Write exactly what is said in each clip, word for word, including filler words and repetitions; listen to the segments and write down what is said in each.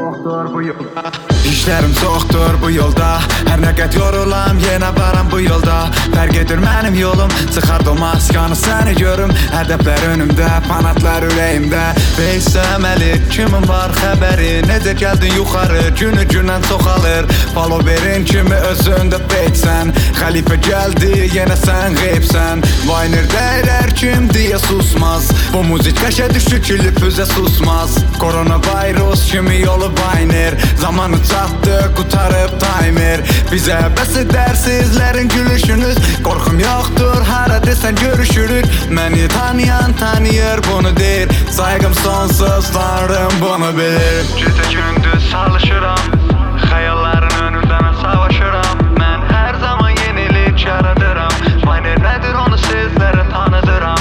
çoxdur bu yol. İşlərim çoxdur bu yolda, hər nə qəd yorulam, yenə varam bu yolda. Fərq edir mənim yolum, çıxard o maskanı səni görüm. Hədəflər önümdə, panatlar ürəyimdə. Beysəməli, kimin var xəbəri, necə gəldin yuxarı, günü gündən çoxalır. Followerin kimi özündə feytsən, xəlifə gəldi, yenə sən qeybsən. Vayner dəyər kim deyə susmaz, bu müzik qəşə düşür kilip üzə susmaz. Koronavirus kimi yolu Vayner, zamanı çatdı, qutarıb timer. Bizə bəs edər sizlərin gülüşünüz, qorxum yoxdur, hara desən görüşürük. Məni tanıyan tanıyır, bunu deyir, saygım sonsuz, tanrım bunu bilir. Gecə gündüz çalışıram, xəyalların önündə mən savaşıram. Mən hər zaman yenilik yaradıram, Vayner nədir onu sizlərə tanıdıram.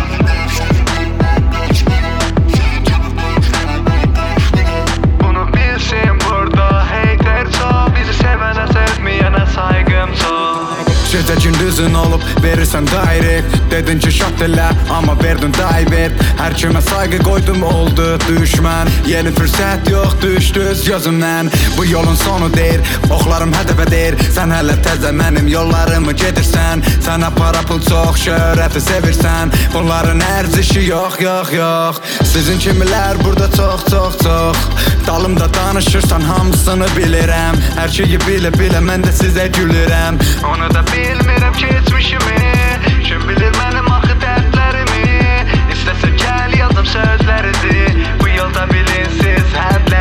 Bunu bilsin burada heyter çox, bizi sevənə sevməyənə saygım çox. Gecə gündüzün olub verirsən direct, dedin ki şat elə, amma verdin divert. Hər kimə saygı qoydum oldu düşmən, yeni fürsət yox düşdüz gözümdən. Bu yolun sonu deyir, oxlarım hədəfə deyir, sən hələ təzə mənim yollarımı gedirsən. Sənə para pul çox, şöhrəti sevirsən, bunların ərzişi yox yox yox. Sizin kimilər burada çox çox çox, dalımda danışırsan hamısını bilirəm. Hər şeyi bilə bilə mən də sizə gülürəm. Onu da bilmirəm keçmişimi, kim bilir mənim axı dərdlərimi. İstəsə gəl yazım sözlərinizi, bu yolda bilin siz hədlər.